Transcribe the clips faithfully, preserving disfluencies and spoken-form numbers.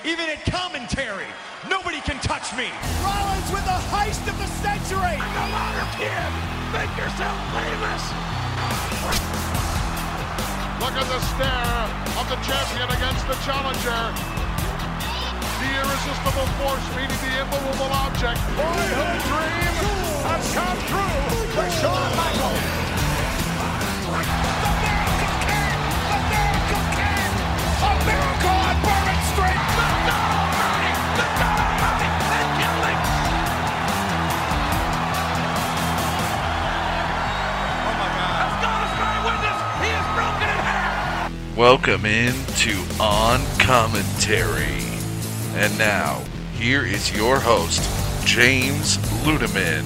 even at commentary. Nobody can touch me. Rollins with the heist of the century. I'm no longer kid. Make yourself famous. Look at the stare of the champion against the challenger. The irresistible force meeting the immovable object. Boyhood dream has come true for Shawn Michaels. The Miracle Kid! The Miracle Kid! A miracle on Bourbon Street! The God Almighty! The God Almighty! And killing! Oh my God. As God is my witness, he is broken in half! Welcome into On Commentary. And now, here is your host, James Ludeman.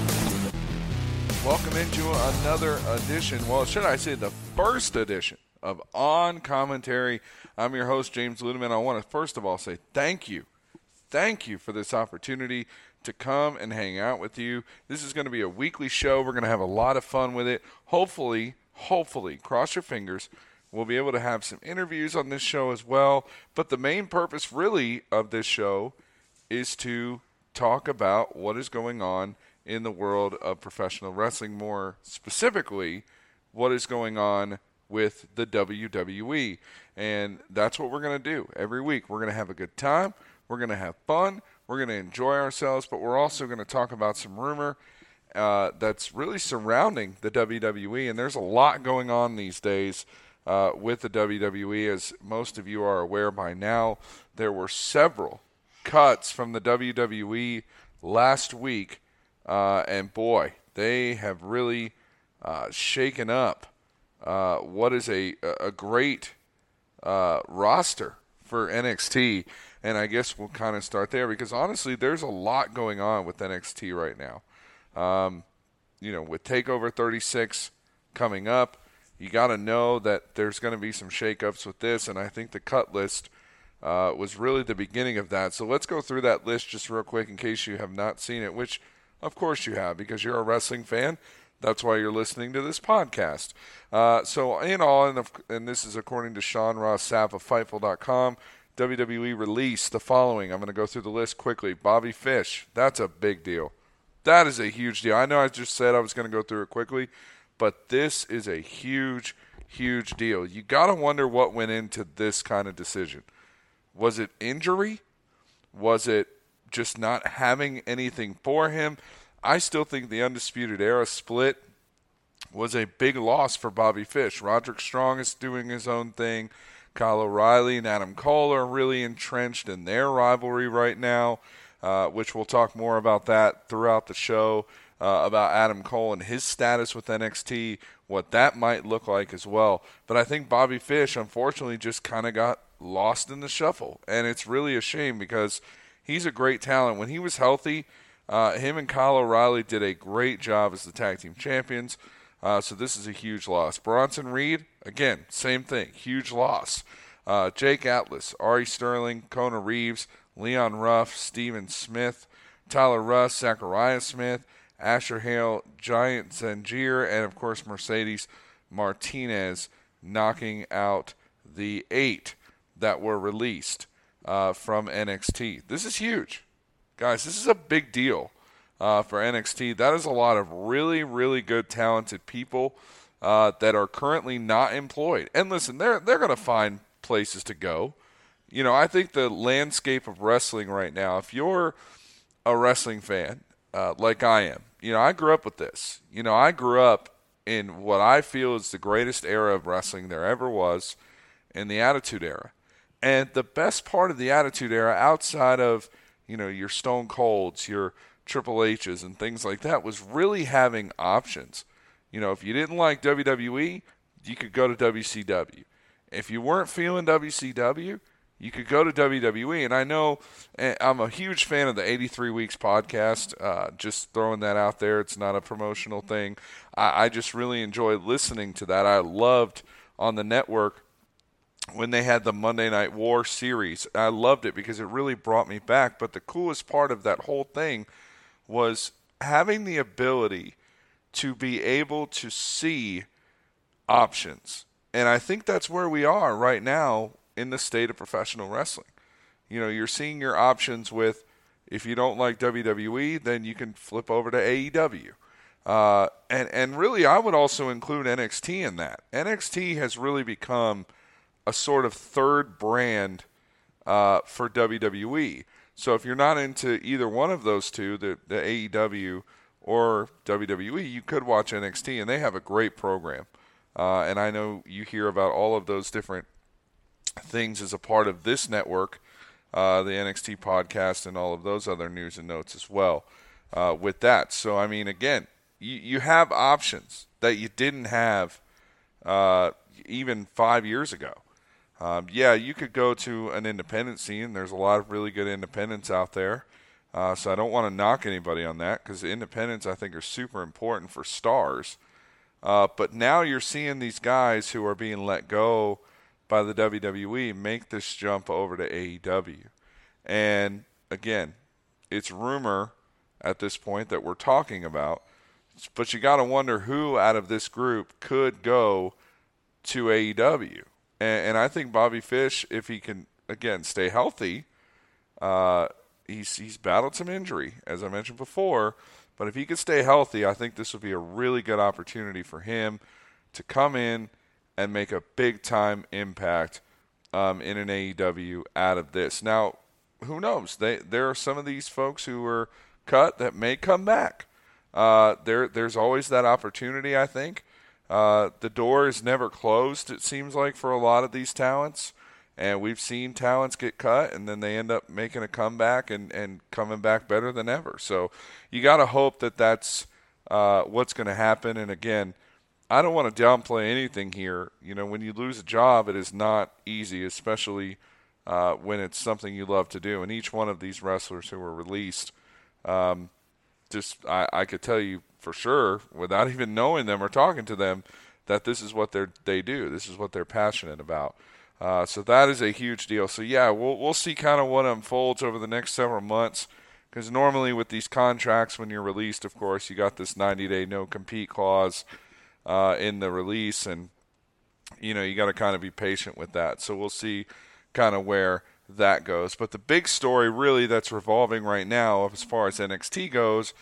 Welcome into another edition, well, should I say the first edition of On Commentary. I'm your host, James Ludeman. I want to first of all say thank you. Thank you for this opportunity to come and hang out with you. This is going to be a weekly show. We're going to have a lot of fun with it. Hopefully, hopefully, cross your fingers, we'll be able to have some interviews on this show as well. But the main purpose really of this show is to talk about what is going on in the world of professional wrestling, more specifically, what is going on with the W W E. And that's what we're going to do every week. We're going to have a good time. We're going to have fun. We're going to enjoy ourselves. But we're also going to talk about some rumor uh, that's really surrounding the W W E. And there's a lot going on these days uh, with the W W E. As most of you are aware by now, there were several cuts from the W W E last week. Uh, and boy, they have really uh, shaken up uh, what is a a great uh, roster for N X T. And I guess we'll kind of start there because honestly, there's a lot going on with N X T right now. Um, you know, with TakeOver thirty-six coming up, you got to know that there's going to be some shakeups with this. And I think the cut list uh, was really the beginning of that. So let's go through that list just real quick in case you have not seen it, which of course you have, because you're a wrestling fan. That's why you're listening to this podcast. Uh, so in all, and, and this is according to Sean Ross Sapp of Fightful dot com, W W E released the following. I'm going to go through the list quickly. Bobby Fish, that's a big deal. That is a huge deal. I know I just said I was going to go through it quickly, but this is a huge, huge deal. You got to wonder what went into this kind of decision. Was it injury? Was it just not having anything for him? I still think the Undisputed Era split was a big loss for Bobby Fish. Roderick Strong is doing his own thing. Kyle O'Reilly and Adam Cole are really entrenched in their rivalry right now, uh, which we'll talk more about that throughout the show, uh, about Adam Cole and his status with N X T, what that might look like as well. But I think Bobby Fish, unfortunately, just kind of got lost in the shuffle. And it's really a shame because he's a great talent. When he was healthy, uh, him and Kyle O'Reilly did a great job as the tag team champions. Uh, so this is a huge loss. Bronson Reed, again, same thing, huge loss. Uh, Jake Atlas, Ari Sterling, Kona Reeves, Leon Ruff, Steven Smith, Tyler Russ, Zachariah Smith, Asher Hale, Giant Zangier, and of course Mercedes Martinez knocking out the eight that were released uh, from N X T. This is huge. Guys, this is a big deal. Uh, for N X T, that is a lot of really, really good, talented people uh, that are currently not employed. And listen, they're they're going to find places to go. You know, I think the landscape of wrestling right now, if you're a wrestling fan uh, like I am, you know, I grew up with this. You know, I grew up in what I feel is the greatest era of wrestling there ever was, in the Attitude Era. And the best part of the Attitude Era, outside of, you know, your Stone Colds, your Triple H's and things like that, was really having options. You know, if you didn't like W W E, you could go to W C W. If you weren't feeling W C W, you could go to W W E. And I know I'm a huge fan of the eighty-three Weeks podcast. Uh, just throwing that out there. It's not a promotional thing. I, I just really enjoy listening to that. I loved on the network when they had the Monday Night War series. I loved it because it really brought me back. But the coolest part of that whole thing was having the ability to be able to see options. And I think that's where we are right now in the state of professional wrestling. you know, you're seeing your options with, if you don't like W W E, then you can flip over to A E W. Uh, and, and really, I would also include N X T in that. N X T has really become a sort of third brand uh, for W W E. So if you're not into either one of those two, the, the A E W or W W E, you could watch N X T, and they have a great program. Uh, and I know you hear about all of those different things as a part of this network, uh, the N X T podcast, and all of those other news and notes as well uh, with that. So, I mean, again, you, you have options that you didn't have uh, even five years ago. Um, yeah, you could go to an independent scene. There's a lot of really good independents out there. Uh, so I don't want to knock anybody on that, because the independents, I think, are super important for stars. Uh, but now you're seeing these guys who are being let go by the W W E make this jump over to A E W. And, again, it's rumor at this point that we're talking about. But you got to wonder who out of this group could go to A E W. And, and I think Bobby Fish, if he can, again, stay healthy, uh, he's, he's battled some injury, as I mentioned before. But if he could stay healthy, I think this would be a really good opportunity for him to come in and make a big-time impact um, in an A E W out of this. Now, who knows? They, there are some of these folks who were cut that may come back. Uh, there, there's always that opportunity, I think. Uh, the door is never closed, it seems like, for a lot of these talents. And we've seen talents get cut, and then they end up making a comeback and, and coming back better than ever. So you got to hope that that's uh, what's going to happen. And, again, I don't want to downplay anything here. You know, when you lose a job, it is not easy, especially uh, when it's something you love to do. And each one of these wrestlers who were released, um, just I, I could tell you for sure, without even knowing them or talking to them, that this is what they they do. This is what they're passionate about. Uh, so that is a huge deal. So, yeah, we'll we'll see kind of what unfolds over the next several months, because normally with these contracts, when you're released, of course, you got this ninety-day no-compete clause uh, in the release, and, you know, you got to kind of be patient with that. So we'll see kind of where that goes. But the big story really that's revolving right now, as far as N X T goes,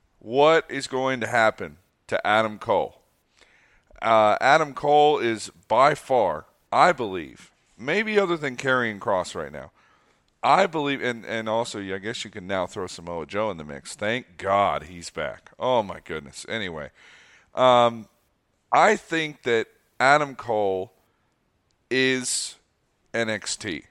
what is going to happen to Adam Cole? Uh, Adam Cole is by far, I believe, maybe other than Karrion Kross right now, I believe, and, and also, I guess you can now throw Samoa Joe in the mix. Thank God he's back. Oh, my goodness. Anyway, um, I think that Adam Cole is N X T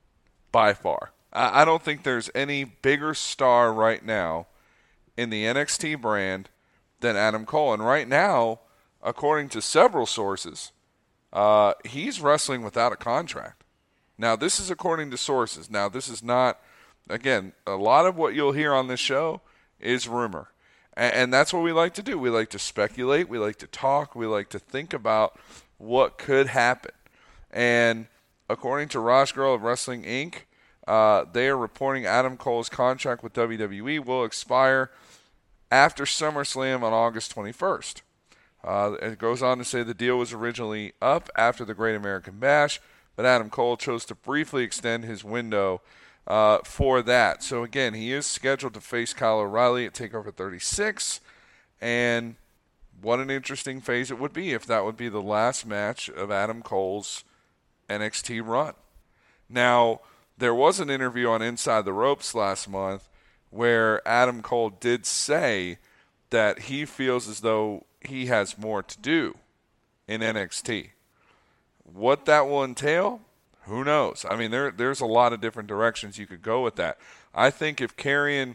by far. I, I don't think there's any bigger star right now in the N X T brand than Adam Cole. And right now, according to several sources, Uh, he's wrestling without a contract. Now, this is according to sources. Now, this is not, again, a lot of what you'll hear on this show is rumor. And, and that's what we like to do. We like to speculate. We like to talk. We like to think about what could happen. And according to Raj Girl of Wrestling Incorporated, uh, they are reporting Adam Cole's contract with W W E will expire after SummerSlam on August twenty-first. Uh, it goes on to say the deal was originally up after the Great American Bash, but Adam Cole chose to briefly extend his window uh, for that. So, again, he is scheduled to face Kyle O'Reilly at TakeOver thirty-six, and what an interesting phase it would be if that would be the last match of Adam Cole's N X T run. Now, there was an interview on Inside the Ropes last month where Adam Cole did say that he feels as though he has more to do in N X T. What that will entail, who knows? I mean, there there's a lot of different directions you could go with that. I think if Karrion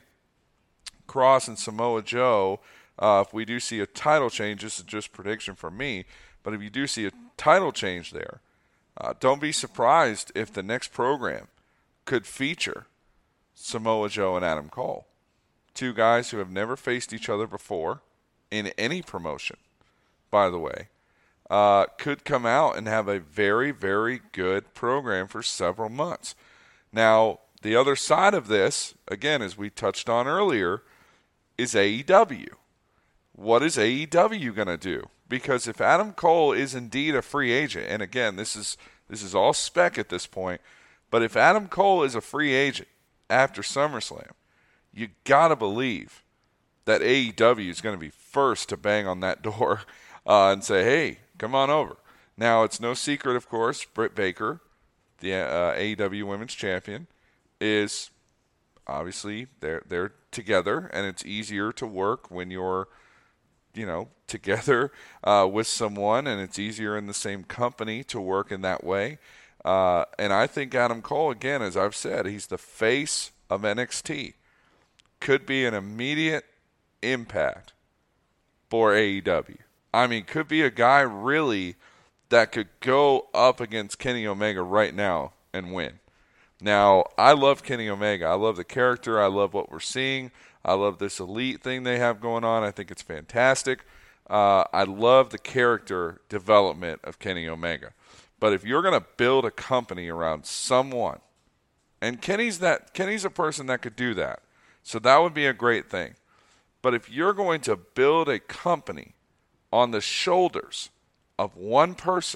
Kross and Samoa Joe, uh, if we do see a title change, this is just prediction from me, but if you do see a title change there, uh, don't be surprised if the next program could feature Samoa Joe and Adam Cole. Two guys who have never faced each other before in any promotion, by the way, uh, could come out and have a very, very good program for several months. Now, the other side of this, again, as we touched on earlier, is A E W. What is A E W going to do? Because if Adam Cole is indeed a free agent, and again, this is this is all spec at this point, But if Adam Cole is a free agent after SummerSlam, you got to believe that A E W is going to be first to bang on that door uh, and say, hey, come on over. Now, it's no secret, of course, Britt Baker, the uh, A E W Women's Champion, is obviously they're, they're together, and it's easier to work when you're, you know, together uh, with someone, and it's easier in the same company to work in that way. Uh, and I think Adam Cole, again, as I've said, he's the face of N X T. Could be an immediate impact for A E W. I mean, could be a guy really that could go up against Kenny Omega right now and win. Now, I love Kenny Omega. I love the character. I love what we're seeing. I love this elite thing they have going on. I think it's fantastic. Uh, I love the character development of Kenny Omega. But if you're going to build a company around someone, and Kenny's that Kenny's a person that could do that, so that would be a great thing. But if you're going to build a company on the shoulders of one person,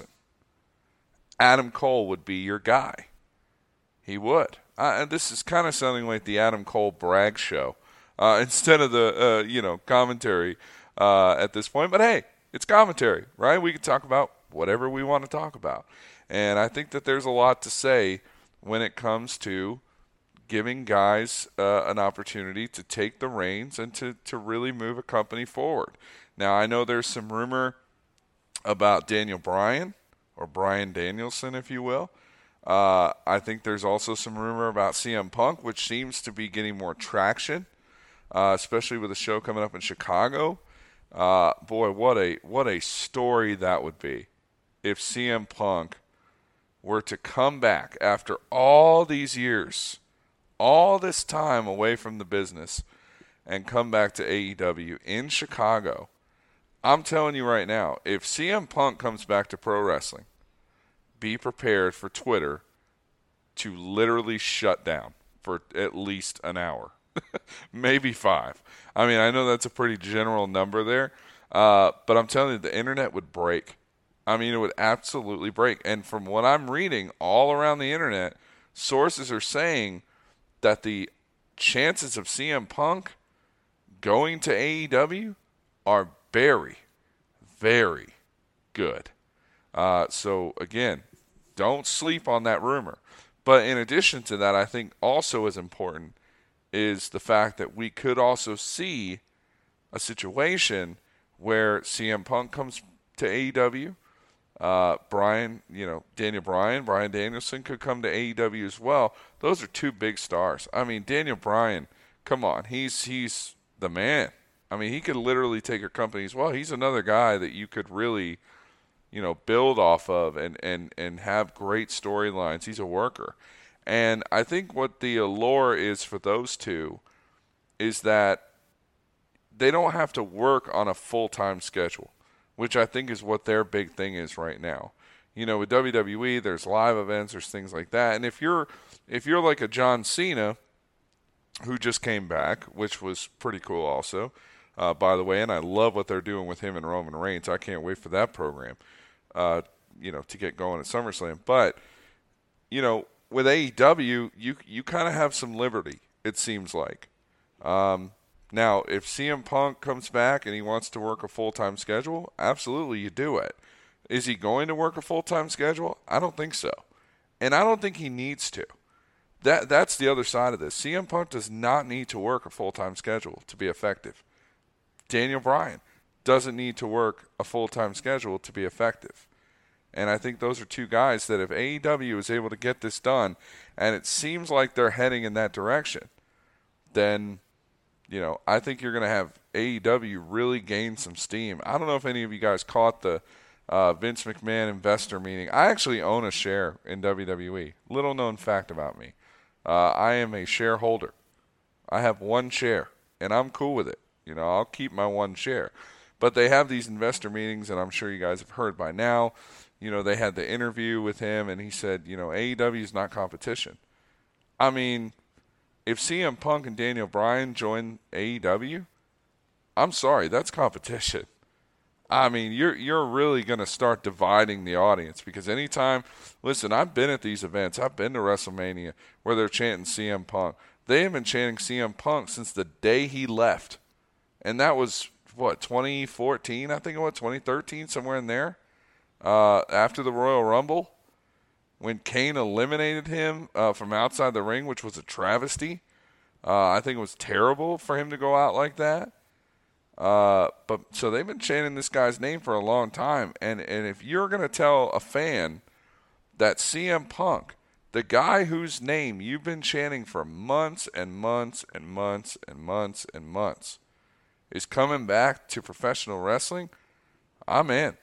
Adam Cole would be your guy. He would. Uh, and this is kind of sounding like the Adam Cole brag show uh, instead of the uh, you know commentary uh, at this point. But hey, it's commentary, right? We can talk about whatever we want to talk about. And I think that there's a lot to say when it comes to giving guys uh, an opportunity to take the reins and to, to really move a company forward. Now, I know there's some rumor about Daniel Bryan, or Bryan Danielson, if you will. Uh, I think there's also some rumor about C M Punk, which seems to be getting more traction, uh, especially with a show coming up in Chicago. Uh, boy, what a what a story that would be if C M Punk were to come back after all these years, all this time away from the business, and come back to A E W in Chicago. I'm telling you right now, if C M Punk comes back to pro wrestling, be prepared for Twitter to literally shut down for at least an hour, maybe five. I mean, I know that's a pretty general number there, uh, but I'm telling you, the internet would break. I mean, it would absolutely break. And from what I'm reading all around the internet, sources are saying that the chances of C M Punk going to A E W are very, very good. Uh, so, again, don't sleep on that rumor. But in addition to that, I think also as important is the fact that we could also see a situation where C M Punk comes to A E W. Uh, Brian, you know, Daniel Bryan, Bryan Danielson could come to A E W as well. Those are two big stars. I mean, Daniel Bryan, come on, he's he's the man. I mean, he could literally take your company as well. He's another guy that you could really, you know, build off of and, and, and have great storylines. He's a worker. And I think what the allure is for those two is that they don't have to work on a full-time schedule, which I think is what their big thing is right now. You know, with W W E, there's live events, there's things like that. And if you're if you're like a John Cena, who just came back, which was pretty cool also, uh, by the way, and I love what they're doing with him and Roman Reigns. I can't wait for that program, uh, you know, to get going at SummerSlam. But, you know, with A E W, you you kind of have some liberty, it seems like. Um, now, if C M Punk comes back and he wants to work a full-time schedule, absolutely you do it. Is he going to work a full-time schedule? I don't think so. And I don't think he needs to. That That's the other side of this. C M Punk does not need to work a full-time schedule to be effective. Daniel Bryan doesn't need to work a full-time schedule to be effective. And I think those are two guys that if A E W is able to get this done, and it seems like they're heading in that direction, then, you know, I think you're going to have A E W really gain some steam. I don't know if any of you guys caught the uh, Vince McMahon investor meeting. I actually own a share in W W E. Little known fact about me. Uh, I am a shareholder. I have one share, and I'm cool with it. You know, I'll keep my one share. But they have these investor meetings, and I'm sure you guys have heard by now. You know, they had the interview with him, and he said, you know, A E W is not competition. I mean, if C M Punk and Daniel Bryan join A E W, I'm sorry, that's competition. I mean, you're you're really going to start dividing the audience because anytime, listen, I've been at these events. I've been to WrestleMania where they're chanting C M Punk. They have been chanting C M Punk since the day he left. And that was, what, twenty fourteen, I think it was, twenty thirteen, somewhere in there, uh, after the Royal Rumble, when Kane eliminated him uh, from outside the ring, which was a travesty. Uh, I think it was terrible for him to go out like that. Uh, but so they've been chanting this guy's name for a long time. And, and if you're going to tell a fan that C M Punk, the guy whose name you've been chanting for months and months and months and months and months, is coming back to professional wrestling, I'm in.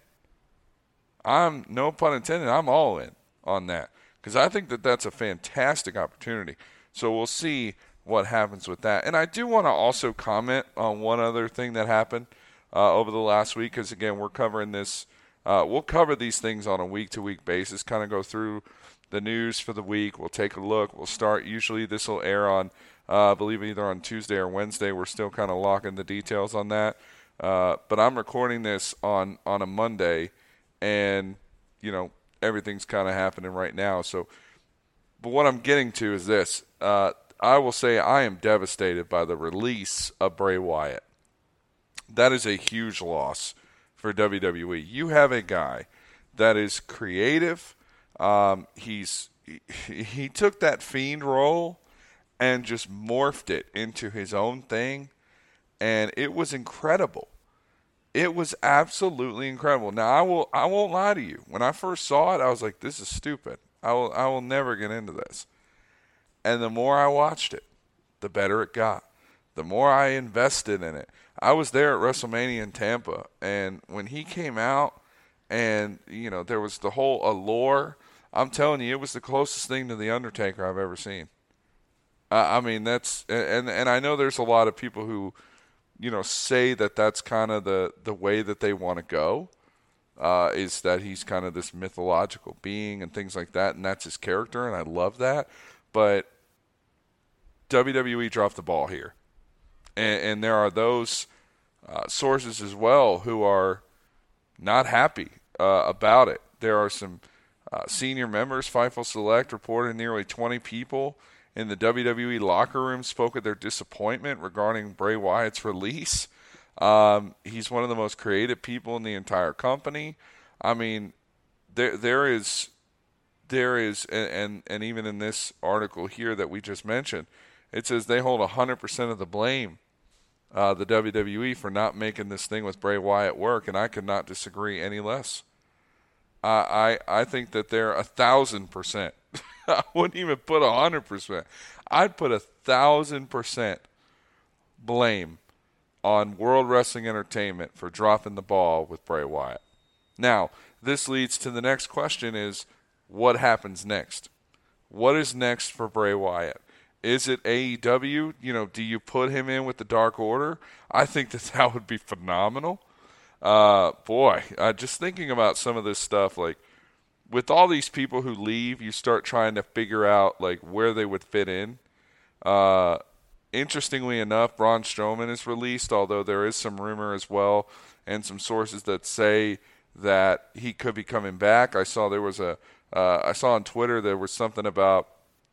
I'm, no pun intended, I'm all in on that. Because I think that that's a fantastic opportunity. So we'll see what happens with that. And I do want to also comment on one other thing that happened uh, over the last week. Because, again, we're covering this. Uh, we'll cover these things on a week-to-week basis, kind of go through the news for the week. We'll take a look. We'll start. Usually this will air on Uh, I believe either on Tuesday or Wednesday. We're still kind of locking the details on that. Uh, but I'm recording this on, on a Monday, and, you know, everything's kind of happening right now. So, but what I'm getting to is this. Uh, I will say I am devastated by the release of Bray Wyatt. That is a huge loss for W W E. You have a guy that is creative. Um, he's he, he took that Fiend role and just morphed it into his own thing, and it was incredible. It was absolutely incredible. Now, I will I won't lie to you. When I first saw it, I was like, this is stupid. I will I will never get into this. And the more I watched it, the better it got. The more I invested in it. I was there at WrestleMania in Tampa, and when he came out and, you know, there was the whole allure, I'm telling you, it was the closest thing to The Undertaker I've ever seen. Uh, I mean, that's and and I know there's a lot of people who, you know, say that that's kind of the, the way that they want to go, uh, is that he's kind of this mythological being and things like that, and that's his character, and I love that. But W W E dropped the ball here, and, and there are those uh, sources as well who are not happy uh, about it. There are some uh, senior members, Fightful Select reported nearly twenty people in the W W E locker room spoke of their disappointment regarding Bray Wyatt's release. Um, he's one of the most creative people in the entire company. I mean, there there is, there is, and, and, and even in this article here that we just mentioned, it says they hold one hundred percent of the blame, uh, the W W E, for not making this thing with Bray Wyatt work, and I could not disagree any less. Uh, I I think that they're a thousand percent. I wouldn't even put a hundred percent. I'd put a thousand percent blame on World Wrestling Entertainment for dropping the ball with Bray Wyatt. Now, this leads to the next question is, what happens next? What is next for Bray Wyatt? Is it A E W? You know, do you put him in with the Dark Order? I think that that would be phenomenal. Uh, boy, uh, just thinking about some of this stuff, like, with all these people who leave, you start trying to figure out, like, where they would fit in. Uh, interestingly enough, Braun Strowman is released, although there is some rumor as well and some sources that say that he could be coming back. I saw there was a, uh, I saw on Twitter there was something about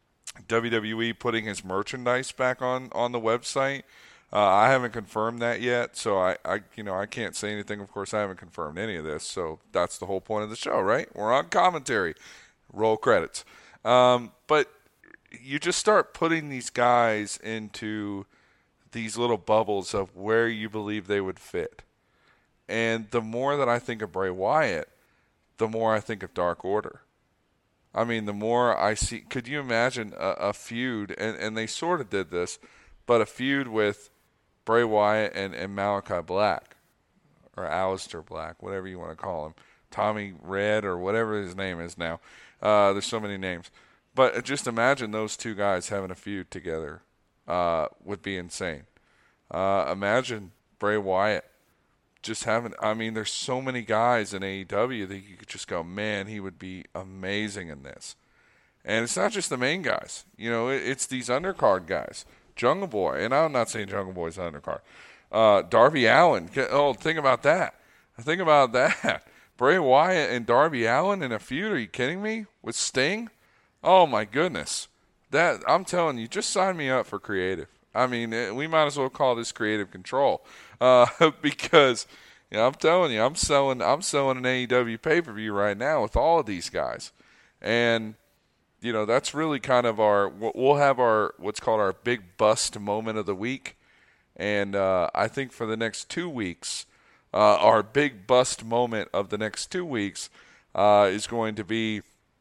W W E putting his merchandise back on, on the website. Uh, I haven't confirmed that yet, so I, I, you know, I can't say anything. Of course, I haven't confirmed any of this, so that's the whole point of the show, right? We're on commentary. Roll credits. Um, but you just start putting these guys into these little bubbles of where you believe they would fit. And the more that I think of Bray Wyatt, the more I think of Dark Order. I mean, the more I see, could you imagine a, a feud, and, and they sort of did this, but a feud with Bray Wyatt and, and Malachi Black, or Aleister Black, whatever you want to call him, Tommy Red, or whatever his name is now. Uh, there's so many names. But just imagine those two guys having a feud together uh, would be insane. Uh, imagine Bray Wyatt just having, I mean, there's so many guys in A E W that you could just go, man, he would be amazing in this. And it's not just the main guys. You know, it, it's these undercard guys. Jungle Boy, and I'm not saying Jungle Boy's an undercard. Uh, Darby Allin. Oh, think about that. Think about that. Bray Wyatt and Darby Allin in a feud. Are you kidding me? With Sting? Oh my goodness. That I'm telling you, just sign me up for creative. I mean, we might as well call this creative control, uh, because you know, I'm telling you, I'm selling, I'm selling an A E W pay-per-view right now with all of these guys, and you know that's really kind of our. We'll have our what's called our big bust moment of the week, and uh, I think for the next two weeks, uh, our big bust moment of the next two weeks uh, is going to be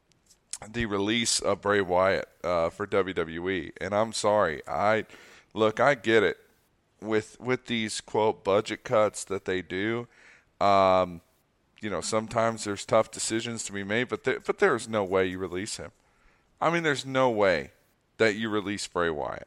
the release of Bray Wyatt uh, for W W E. And I'm sorry, I. Look, I get it. With with these, quote, budget cuts that they do, um, you know, sometimes there's tough decisions to be made, but there, but there's no way you release him. I mean, there's no way that you release Bray Wyatt.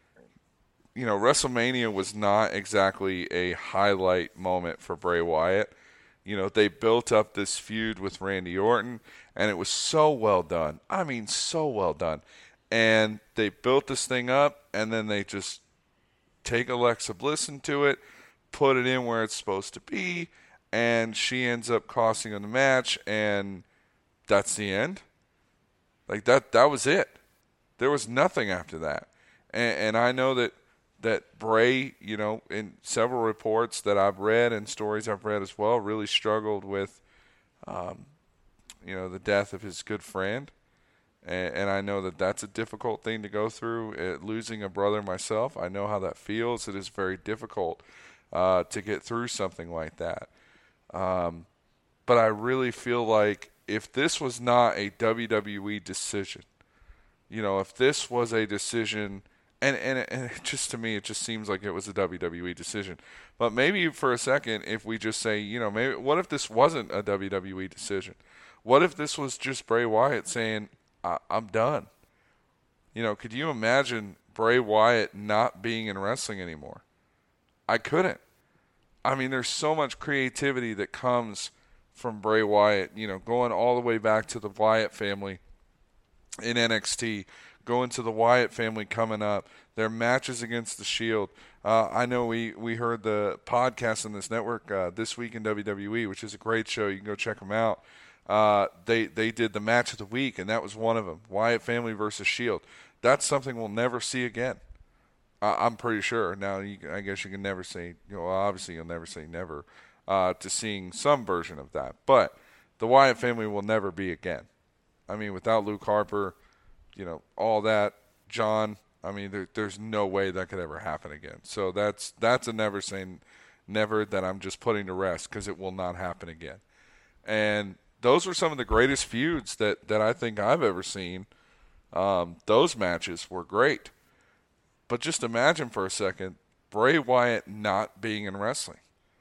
You know, WrestleMania was not exactly a highlight moment for Bray Wyatt. You know, they built up this feud with Randy Orton, and it was so well done. I mean, so well done. And they built this thing up, and then they just take Alexa Bliss into it, put it in where it's supposed to be, and she ends up costing them the match, and that's the end. Like, that that was it. There was nothing after that. And, and I know that, that Bray, you know, in several reports that I've read and stories I've read as well, really struggled with, um, you know, the death of his good friend. And, and I know that that's a difficult thing to go through. Uh, losing a brother myself, I know how that feels. It is very difficult uh, to get through something like that. Um, but I really feel like if this was not a W W E decision, you know, if this was a decision, and, and, and it just to me, it just seems like it was a W W E decision. But maybe for a second, if we just say, you know, maybe what if this wasn't a W W E decision? What if this was just Bray Wyatt saying, I- I'm done? You know, could you imagine Bray Wyatt not being in wrestling anymore? I couldn't. I mean, there's so much creativity that comes from Bray Wyatt, you know, going all the way back to the Wyatt family in N X T, going to the Wyatt family coming up, their matches against the Shield. Uh, I know we, we heard the podcast on this network uh, this week in W W E, which is a great show. You can go check them out. Uh, they they did the match of the week, and that was one of them. Wyatt family versus Shield. That's something we'll never see again. Uh, I'm pretty sure. Now, you, I guess you can never say, you know, obviously you'll never say never uh, to seeing some version of that. But the Wyatt family will never be again. I mean, without Luke Harper, you know, all that, John, I mean, there, there's no way that could ever happen again. So that's that's a never saying never that I'm just putting to rest, because it will not happen again. And those were some of the greatest feuds that, that I think I've ever seen. Um, those matches were great. But just imagine for a second Bray Wyatt not being in wrestling.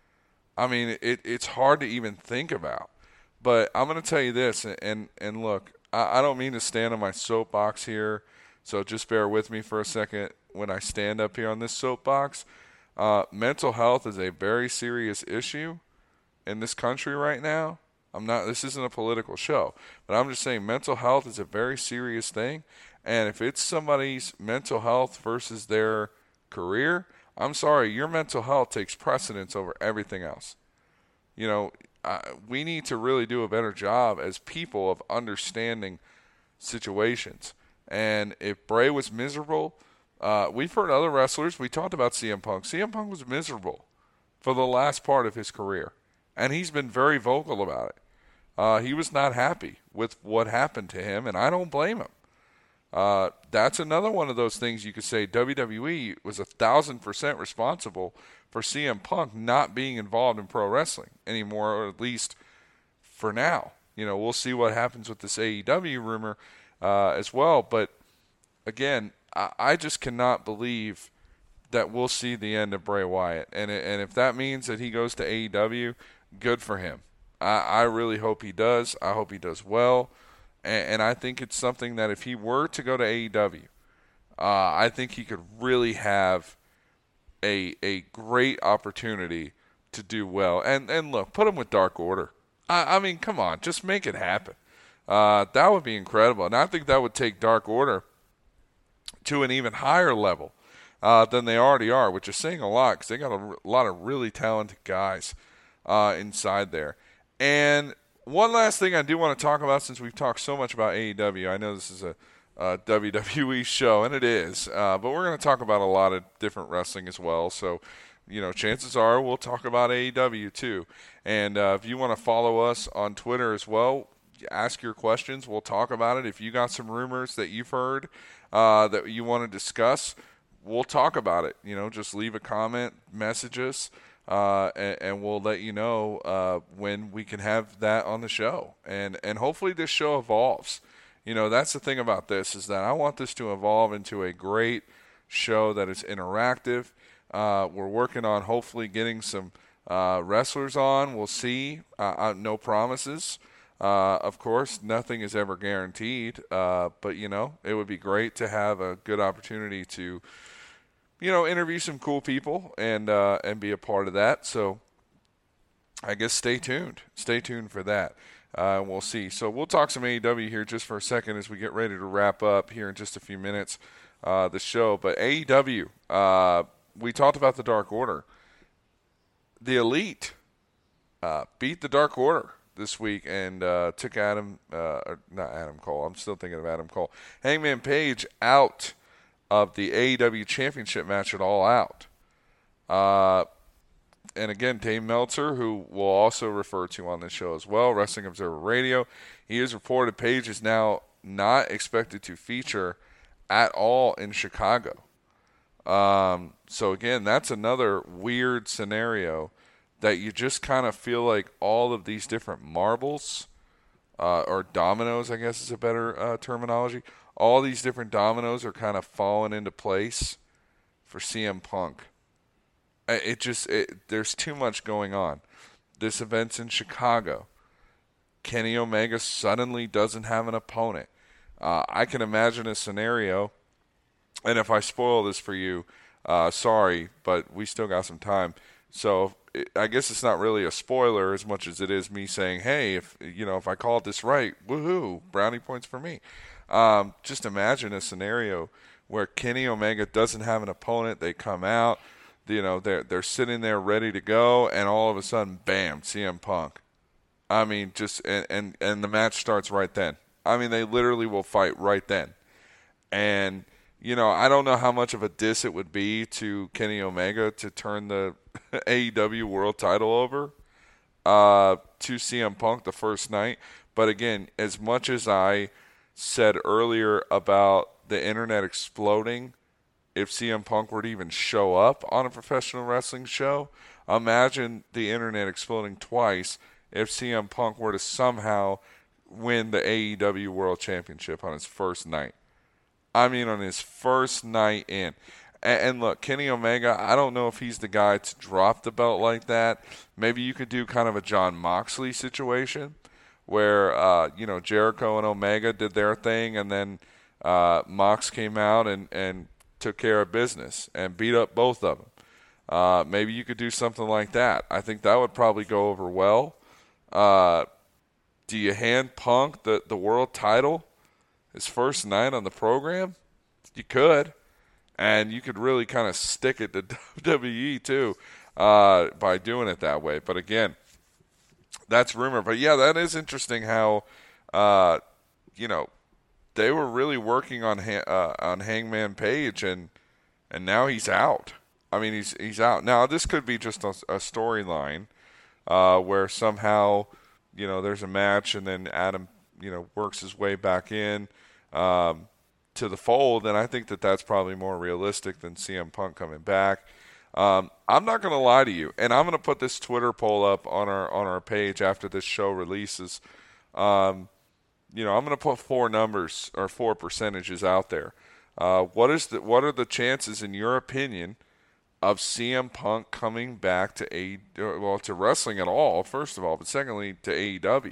I mean, it, it's hard to even think about. But I'm going to tell you this, and, and look, I, I don't mean to stand on my soapbox here, so just bear with me for a second when I stand up here on this soapbox. Uh, mental health is a very serious issue in this country right now. I'm not. This isn't a political show, but I'm just saying mental health is a very serious thing, and if it's somebody's mental health versus their career, I'm sorry, your mental health takes precedence over everything else. You know, uh, we need to really do a better job as people of understanding situations. And if Bray was miserable, uh, we've heard other wrestlers. We talked about C M Punk. C M Punk was miserable for the last part of his career. And he's been very vocal about it. Uh, he was not happy with what happened to him, and I don't blame him. Uh, that's another one of those things you could say W W E was a thousand percent responsible for C M Punk not being involved in pro wrestling anymore, or at least for now. You know, we'll see what happens with this A E W rumor uh, as well. But again, I, I just cannot believe that we'll see the end of Bray Wyatt. And and if that means that he goes to A E W, good for him. I, I really hope he does. I hope he does well. And, and I think it's something that if he were to go to A E W, uh, I think he could really have a a great opportunity to do well. And, and look, put him with Dark Order. I, I mean, come on, just make it happen. Uh, that would be incredible. And I think that would take Dark Order to an even higher level uh, than they already are, which is saying a lot because they got a, a lot of really talented guys uh, inside there. And one last thing I do want to talk about, since we've talked so much about A E W. I know this is a, a W W E show, and it is, uh, but we're going to talk about a lot of different wrestling as well. So, you know, chances are we'll talk about A E W too. And uh, if you want to follow us on Twitter as well, ask your questions. We'll talk about it. If you got some rumors that you've heard uh, that you want to discuss, we'll talk about it. You know, just leave a comment, message us. Uh, and, and we'll let you know uh, when we can have that on the show. And and hopefully this show evolves. You know, that's the thing about this, is that I want this to evolve into a great show that is interactive. Uh, we're working on hopefully getting some uh, wrestlers on. We'll see. Uh, uh, no promises. Uh, of course, nothing is ever guaranteed. Uh, but, you know, it would be great to have a good opportunity to you know, interview some cool people and uh, and be a part of that. So I guess stay tuned. Stay tuned for that. Uh, we'll see. So we'll talk some A E W here just for a second as we get ready to wrap up here in just a few minutes uh, the show. But A E W, uh, we talked about the Dark Order. The Elite uh, beat the Dark Order this week and uh, took Adam, uh, or not Adam Cole, I'm still thinking of Adam Cole, Hangman Page out of the A E W Championship match at All Out. Uh, and again, Dave Meltzer, who we'll also refer to on this show as well, Wrestling Observer Radio, he has reported Page is now not expected to feature at all in Chicago. Um, so again, that's another weird scenario that you just kind of feel like all of these different marbles, uh, or dominoes, I guess is a better uh, terminology, all these different dominoes are kind of falling into place for C M Punk. It just, it, there's too much going on. This event's in Chicago. Kenny Omega suddenly doesn't have an opponent. Uh, I can imagine a scenario, and if I spoil this for you, uh, sorry, but we still got some time. So it, I guess it's not really a spoiler as much as it is me saying, hey, if you know, if I called this right, woohoo, brownie points for me. Um, just imagine a scenario where Kenny Omega doesn't have an opponent. They come out, you know, they're they're sitting there ready to go, and all of a sudden, bam, C M Punk. I mean, just and and, and the match starts right then. I mean, they literally will fight right then. And you know, I don't know how much of a diss it would be to Kenny Omega to turn the A E W World Title over uh, to C M Punk the first night. But again, as much as I said earlier about the internet exploding if C M Punk were to even show up on a professional wrestling show, imagine the internet exploding twice if C M Punk were to somehow win the A E W World Championship on his first night. I mean, on his first night in. And, and look, Kenny Omega, I don't know if he's the guy to drop the belt like that. Maybe you could do kind of a Jon Moxley situation where, uh, you know, Jericho and Omega did their thing, and then uh, Mox came out and, and took care of business and beat up both of them. Uh, maybe you could do something like that. I think that would probably go over well. Uh, do you hand Punk the, the world title his first night on the program? You could. And you could really kind of stick it to W W E, too, uh, by doing it that way. But, again, that's rumor. But, yeah, that is interesting how, uh, you know, they were really working on ha- uh, on Hangman Page, and and now he's out. I mean, he's he's out. Now, this could be just a, a storyline uh, where somehow, you know, there's a match and then Adam, you know, works his way back in um, to the fold, and I think that that's probably more realistic than C M Punk coming back. Um, I'm not going to lie to you, and I'm going to put this Twitter poll up on our on our page after this show releases. Um, you know, I'm going to put four numbers or four percentages out there. Uh, what is the what are the chances, in your opinion, of C M Punk coming back to a well to wrestling at all? First of all, but secondly to A E W.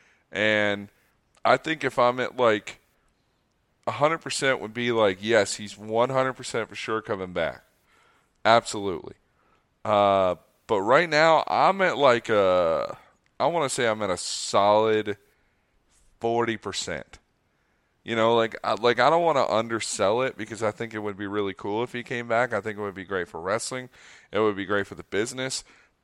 And I think if I'm at like one hundred percent would be like, yes, he's one hundred percent for sure coming back. Absolutely. Uh, but right now, I'm at like a, I want to say I'm at a solid forty percent. You know, like, I, like I don't want to undersell it because I think it would be really cool if he came back. I think it would be great for wrestling. It would be great for the business.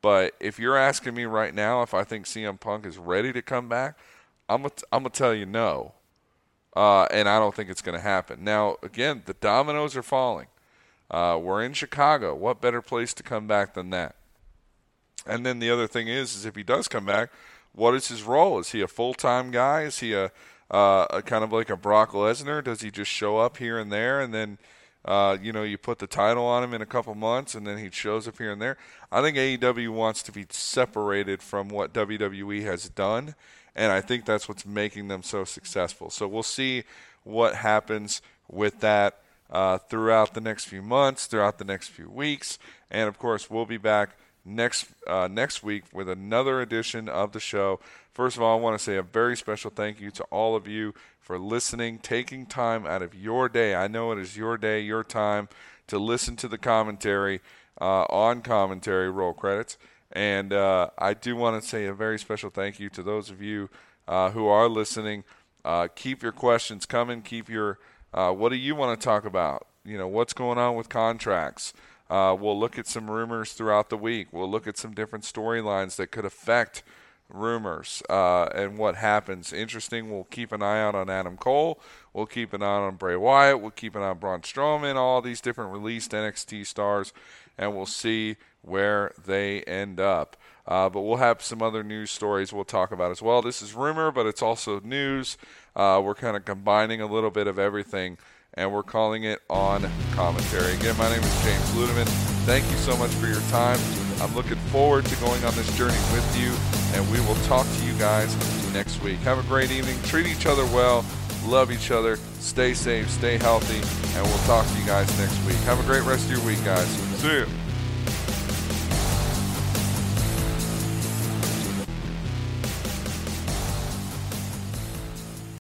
But if you're asking me right now if I think C M Punk is ready to come back, I'm gonna I'm gonna tell you no, uh, and I don't think it's going to happen. Now, again, the dominoes are falling. Uh, we're in Chicago. What better place to come back than that? And then the other thing is, is if he does come back, what is his role? Is he a full-time guy? Is he a, uh, a kind of like a Brock Lesnar? Does he just show up here and there, and then uh, you know you put the title on him in a couple months, and then he shows up here and there? I think A E W wants to be separated from what W W E has done, and I think that's what's making them so successful. So we'll see what happens with that uh, throughout the next few months, throughout the next few weeks, and of course we'll be back next uh, next week with another edition of the show. First of all, I want to say a very special thank you to all of you for listening, taking time out of your day. I know it is your day, your time to listen to the commentary uh, on Commentary Roll Credits. And uh, I do want to say a very special thank you to those of you uh, who are listening. Uh, keep your questions coming. Keep your uh, what do you want to talk about? You know, what's going on with contracts? Uh, we'll look at some rumors throughout the week. We'll look at some different storylines that could affect rumors uh, and what happens. Interesting. We'll keep an eye out on Adam Cole. We'll keep an eye on Bray Wyatt. We'll keep an eye on Braun Strowman, all these different released N X T stars, and we'll see where they end up. Uh, but we'll have some other news stories we'll talk about as well. This is rumor, but it's also news. Uh, we're kind of combining a little bit of everything, and we're calling it On Commentary. Again, my name is James Ludeman. Thank you so much for your time. I'm looking forward to going on this journey with you, and we will talk to you guys next week. Have a great evening. Treat each other well. Love each other. Stay safe. Stay healthy. And we'll talk to you guys next week. Have a great rest of your week, guys. See you.